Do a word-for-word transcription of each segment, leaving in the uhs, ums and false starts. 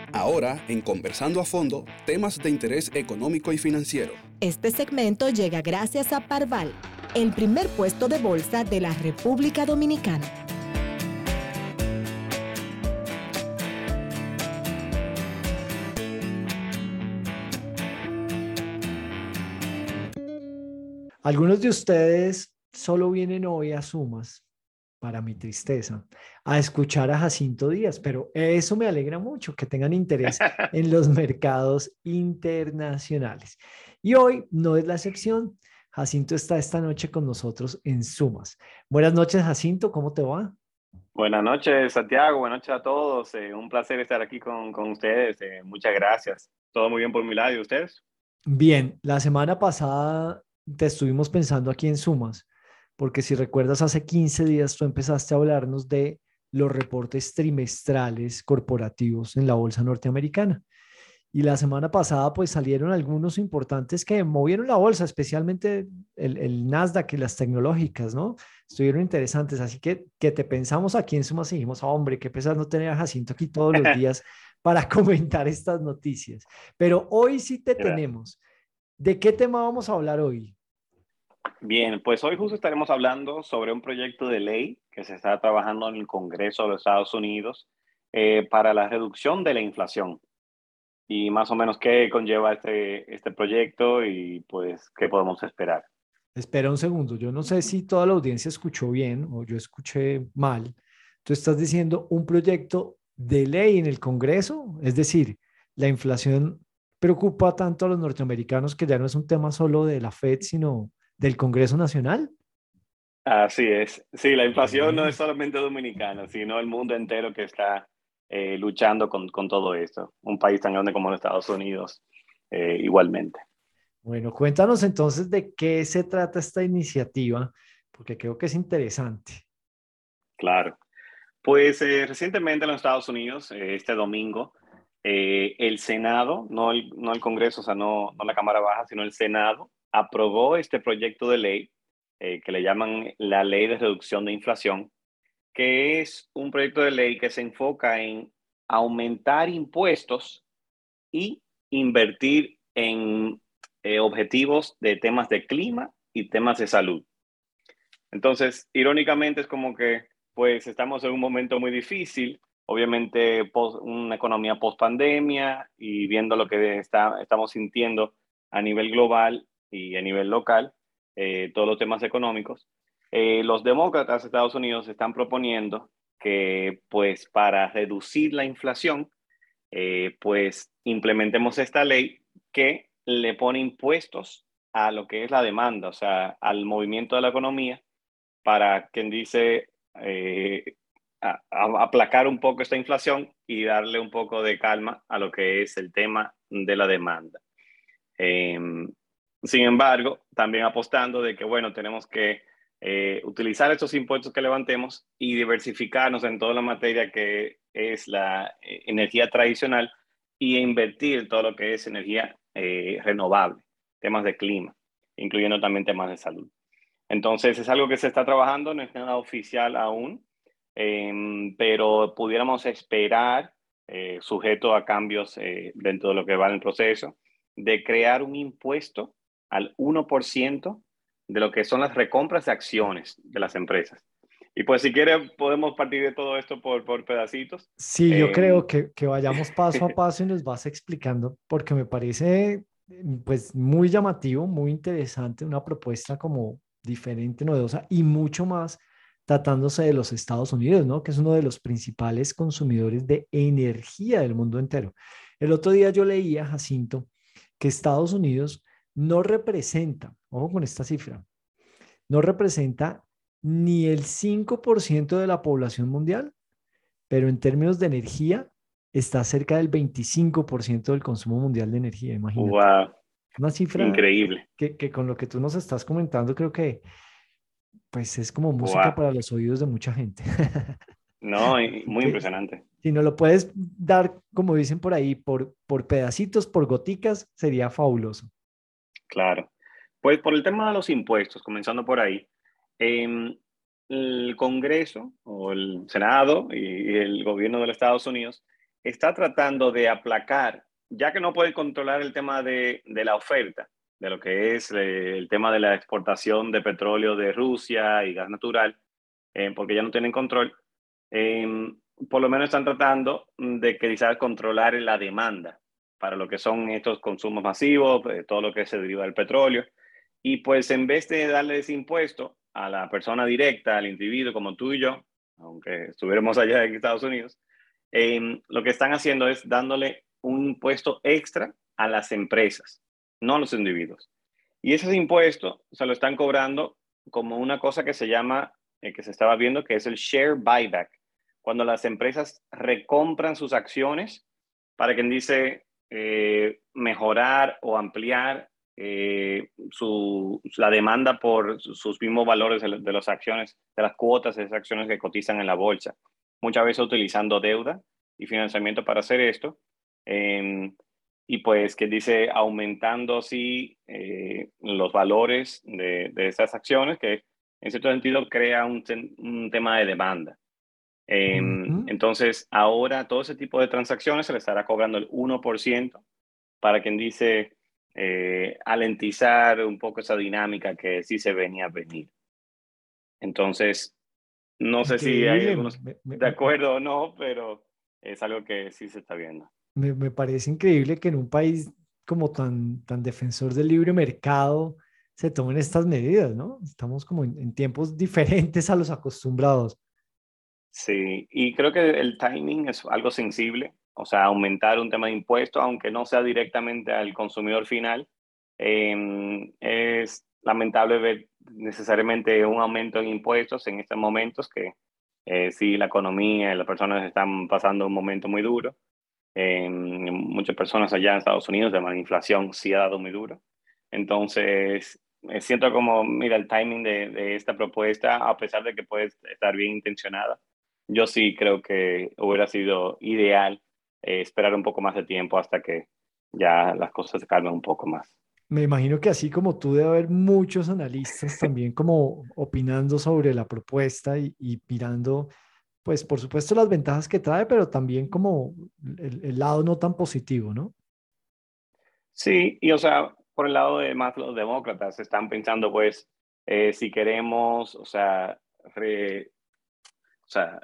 Ahora, en Conversando a Fondo, temas de interés económico y financiero. Este segmento llega gracias a Parval, el primer puesto de bolsa de la República Dominicana. Algunos de ustedes solo vienen hoy a Sumas, para mi tristeza, a escuchar a Jacinto Díaz, pero eso me alegra mucho, que tengan interés en los mercados internacionales. Y hoy no es la excepción. Jacinto está esta noche con nosotros en Sumas. Buenas noches, Jacinto, ¿cómo te va? Buenas noches, Santiago. Buenas noches a todos. Eh, un placer estar aquí con, con ustedes. Eh, muchas gracias. Todo muy bien por mi lado. ¿Y ustedes? Bien, la semana pasada te estuvimos pensando aquí en Sumas, porque si recuerdas, hace quince días tú empezaste a hablarnos de los reportes trimestrales corporativos en la bolsa norteamericana. Y la semana pasada pues salieron algunos importantes que movieron la bolsa, especialmente el, el Nasdaq y las tecnológicas, ¿no? Estuvieron interesantes, así que, que te pensamos aquí en Sumas y dijimos, "Ah, hombre, qué pesar no tener a Jacinto aquí todos los días para comentar estas noticias. Pero hoy sí te Gracias. tenemos. ¿De qué tema vamos a hablar hoy? Bien, pues hoy justo estaremos hablando sobre un proyecto de ley que se está trabajando en el Congreso de los Estados Unidos eh, para la reducción de la inflación y más o menos qué conlleva este, este proyecto y pues qué podemos esperar. Espera un segundo, yo no sé si toda la audiencia escuchó bien o yo escuché mal. Tú estás diciendo un proyecto de ley en el Congreso, es decir, la inflación preocupa tanto a los norteamericanos que ya no es un tema solo de la Fed, sino del Congreso Nacional. Así es. Sí, la inflación no es Bien. solamente dominicana, sino el mundo entero que está eh, luchando con, con todo esto. Un país tan grande como los Estados Unidos, eh, igualmente. Bueno, cuéntanos entonces de qué se trata esta iniciativa, porque creo que es interesante. Claro. Pues eh, recientemente en los Estados Unidos, eh, este domingo, eh, el Senado, no el, no el Congreso, o sea, no, no la Cámara Baja, sino el Senado, aprobó este proyecto de ley eh, que le llaman la Ley de Reducción de Inflación, que es un proyecto de ley que se enfoca en aumentar impuestos y invertir en eh, objetivos de temas de clima y temas de salud. Entonces, irónicamente es como que pues estamos en un momento muy difícil, obviamente post, una economía post pandemia y viendo lo que está, estamos sintiendo a nivel global y a nivel local, eh, todos los temas económicos. Eh, los demócratas de Estados Unidos están proponiendo que pues para reducir la inflación, eh, pues implementemos esta ley que le pone impuestos a lo que es la demanda, o sea, al movimiento de la economía, para quien dice eh, a, a aplacar un poco esta inflación y darle un poco de calma a lo que es el tema de la demanda. Eh, Sin embargo, también apostando de que, bueno, tenemos que eh, utilizar estos impuestos que levantemos y diversificarnos en toda la materia que es la eh, energía tradicional y invertir todo lo que es energía eh, renovable, temas de clima, incluyendo también temas de salud. Entonces, es algo que se está trabajando, no es nada oficial aún, eh, pero pudiéramos esperar, eh, sujeto a cambios eh, dentro de lo que va en el proceso, de crear un impuesto al uno por ciento de lo que son las recompras de acciones de las empresas. Y pues si quiere podemos partir de todo esto por, por pedacitos. Sí, yo Eh, creo que, que vayamos paso a paso y nos vas explicando, porque me parece pues muy llamativo, muy interesante, una propuesta como diferente, novedosa y mucho más tratándose de los Estados Unidos, ¿no? Que es uno de los principales consumidores de energía del mundo entero. El otro día yo leía, Jacinto, que Estados Unidos no representa, ojo con esta cifra, no representa ni el cinco por ciento de la población mundial, pero en términos de energía está cerca del veinticinco por ciento del consumo mundial de energía, imagínate. wow, Una cifra increíble. que, que con lo que tú nos estás comentando creo que pues es como música Wow. para los oídos de mucha gente. No, Así muy que impresionante. si nos lo puedes dar, como dicen por ahí, por, por pedacitos, por goticas, sería fabuloso. Claro. Pues por el tema de los impuestos, comenzando por ahí, eh, el Congreso o el Senado y, y el gobierno de los Estados Unidos está tratando de aplacar, ya que no puede controlar el tema de, de la oferta, de lo que es eh, el tema de la exportación de petróleo de Rusia y gas natural, eh, porque ya no tienen control. Eh, por lo menos están tratando de que quizás controlar la demanda para lo que son estos consumos masivos, eh, todo lo que se deriva del petróleo. Y pues en vez de darle ese impuesto a la persona directa, al individuo como tú y yo, aunque estuviéramos allá en Estados Unidos, eh, lo que están haciendo es dándole un impuesto extra a las empresas, no a los individuos. Y ese impuesto se lo están cobrando como una cosa que se llama, eh, que se estaba viendo, que es el share buyback, cuando las empresas recompran sus acciones para quien dice eh, mejorar o ampliar eh, su, la demanda por sus mismos valores de, de las acciones, de las cuotas de esas acciones que cotizan en la bolsa. Muchas veces utilizando deuda y financiamiento para hacer esto. Eh, y pues que dice aumentando así eh, los valores de, de esas acciones, que en cierto sentido crea un, un tema de demanda. Eh, Ujú. entonces, ahora todo ese tipo de transacciones se le estará cobrando el uno por ciento para quien dice eh, alentizar un poco esa dinámica que sí se venía a venir. Entonces, no sé si hay Increíble. algunos Me, me- de me- acuerdo o no, pero es algo que sí se está viendo. me- me parece increíble que en un país como tan, tan defensor del libre mercado se tomen estas medidas, ¿no? Estamos como en, en tiempos diferentes a los acostumbrados. Sí, y creo que el timing es algo sensible, o sea, aumentar un tema de impuestos, aunque no sea directamente al consumidor final, eh, es lamentable ver necesariamente un aumento en impuestos en estos momentos que eh, sí, la economía y las personas están pasando un momento muy duro. Eh, muchas personas allá en Estados Unidos, de la inflación sí ha dado muy duro. Entonces, eh, siento como, mira, el timing de, de esta propuesta, a pesar de que puede estar bien intencionada, yo sí creo que hubiera sido ideal eh, esperar un poco más de tiempo hasta que ya las cosas se calmen un poco más. Me imagino que así como tú, debe haber muchos analistas también como opinando sobre la propuesta y, y mirando, pues por supuesto las ventajas que trae, pero también como el, el lado no tan positivo, ¿no? Sí, y o sea, por el lado de más los demócratas están pensando, pues, eh, si queremos, o sea, re- o sea,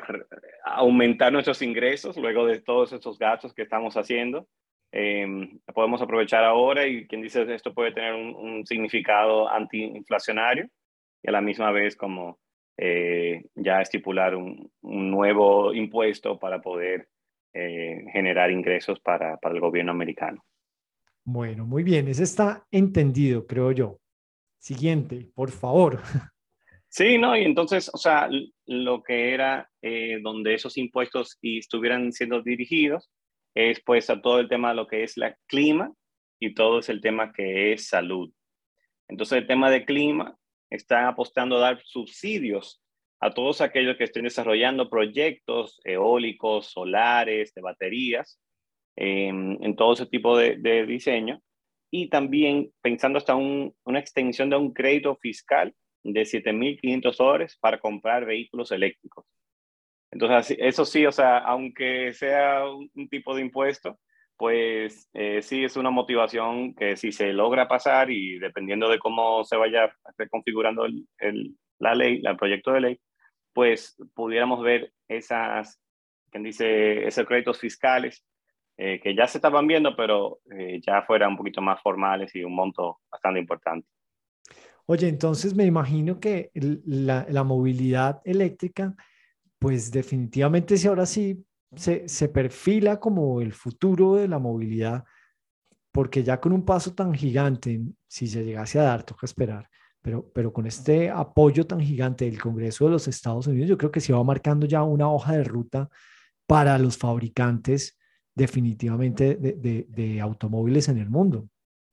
aumentar nuestros ingresos luego de todos estos gastos que estamos haciendo. Eh, podemos aprovechar ahora y quien dice esto puede tener un, un significado antiinflacionario y a la misma vez como eh, ya estipular un, un, nuevo impuesto para poder eh, generar ingresos para, para el gobierno americano. Bueno, muy bien, ese está entendido, creo yo. Siguiente, por favor. Sí, no, y entonces, o sea, lo que era eh, donde esos impuestos y estuvieran siendo dirigidos es pues a todo el tema de lo que es la clima y todo es el tema que es salud. Entonces, el tema de clima están apostando a dar subsidios a todos aquellos que estén desarrollando proyectos eólicos, solares, de baterías, eh, en todo ese tipo de, de diseño. Y también pensando hasta un, una extensión de un crédito fiscal de siete mil quinientos dólares para comprar vehículos eléctricos. Entonces, eso sí, o sea, aunque sea un, un tipo de impuesto, pues eh, sí es una motivación que si se logra pasar y dependiendo de cómo se vaya reconfigurando el, el, la ley, el proyecto de ley, pues pudiéramos ver esas, quien dice, esos créditos fiscales eh, que ya se estaban viendo, pero eh, ya fueran un poquito más formales y un monto bastante importante. Oye, entonces me imagino que el- la, la movilidad eléctrica, pues definitivamente si ahora sí se, se perfila como el futuro de la movilidad, porque ya con un paso tan gigante, si se llegase a dar, toca esperar, pero, pero con este apoyo tan gigante del Congreso de los Estados Unidos, yo creo que se va marcando ya una hoja de ruta para los fabricantes definitivamente de, de, de automóviles en el mundo.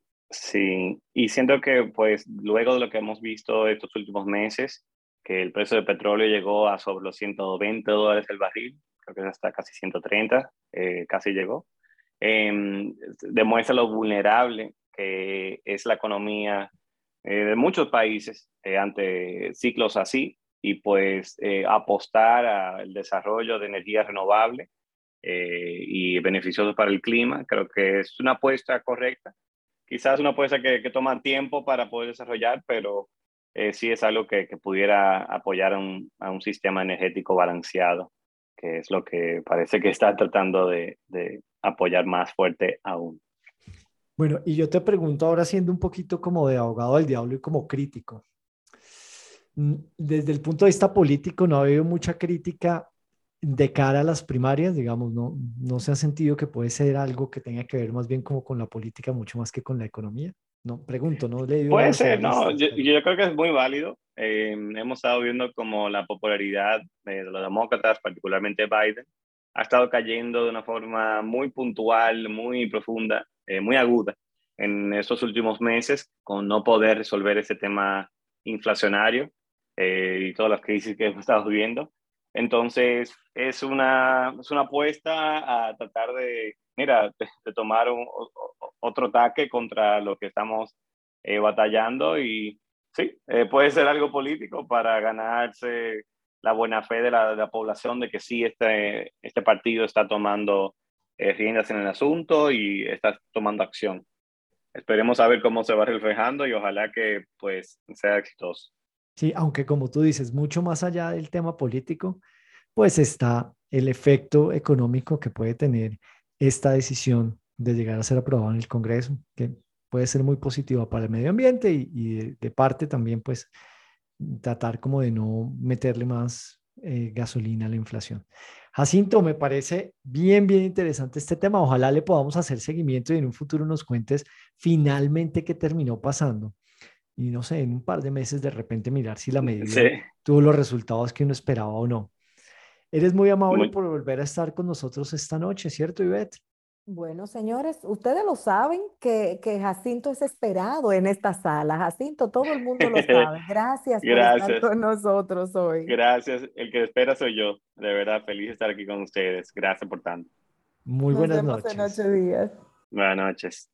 Sí, y siento que pues luego de lo que hemos visto estos últimos meses, que el precio del petróleo llegó a sobre los ciento veinte dólares el barril, creo que es hasta casi ciento treinta, eh, casi llegó, eh, demuestra lo vulnerable que es la economía eh, de muchos países eh, ante ciclos así y pues eh, apostar al desarrollo de energía renovable eh, y beneficiosos para el clima. Creo que es una apuesta correcta. Quizás una apuesta que, que toma tiempo para poder desarrollar, pero eh, sí es algo que, que pudiera apoyar a un, a un sistema energético balanceado, que es lo que parece que está tratando de, de apoyar más fuerte aún. Bueno, y yo te pregunto ahora siendo un poquito como de abogado del diablo y como crítico. Mm, Desde el punto de vista político, no ha habido mucha crítica de cara a las primarias, digamos, no, no se ha sentido que puede ser algo que tenga que ver más bien como con la política, mucho más que con la economía. No, pregunto, no he leído a Puede los ser, no, analistas, yo, pero yo creo que es muy válido. Eh, hemos estado viendo como la popularidad de los demócratas, particularmente Biden, ha estado cayendo de una forma muy puntual, muy profunda, eh, muy aguda en estos últimos meses, con no poder resolver ese tema inflacionario eh, y todas las crisis que hemos estado viviendo. Entonces, es una, es una apuesta a tratar de, mira, de, de tomar un, o, otro ataque contra lo que estamos eh, batallando y sí, eh, puede ser algo político para ganarse la buena fe de la, de la población de que sí, este, este partido está tomando eh, riendas en el asunto y está tomando acción. Esperemos a ver cómo se va reflejando y ojalá que pues sea exitoso. sí, aunque como tú dices, mucho más allá del tema político, pues está el efecto económico que puede tener esta decisión de llegar a ser aprobada en el Congreso, que puede ser muy positiva para el medio ambiente y, y de, de parte también, pues, tratar como de no meterle más eh, gasolina a la inflación. Jacinto, me parece bien, bien interesante este tema. Ojalá le podamos hacer seguimiento y en un futuro nos cuentes finalmente qué terminó pasando. Y no sé, en un par de meses de repente mirar si la Sí, medida tuvo los resultados que uno esperaba o no. Eres muy amable muy, por volver a estar con nosotros esta noche, ¿cierto, Ivette? Bueno, señores, ustedes lo saben que, que Jacinto es esperado en esta sala. Jacinto, todo el mundo lo sabe. Gracias por estar gracias, con nosotros hoy. gracias. El que espera soy yo. De verdad, feliz de estar aquí con ustedes. Gracias por tanto. Muy Nos buenas vemos en noches. ocho días. Buenas noches.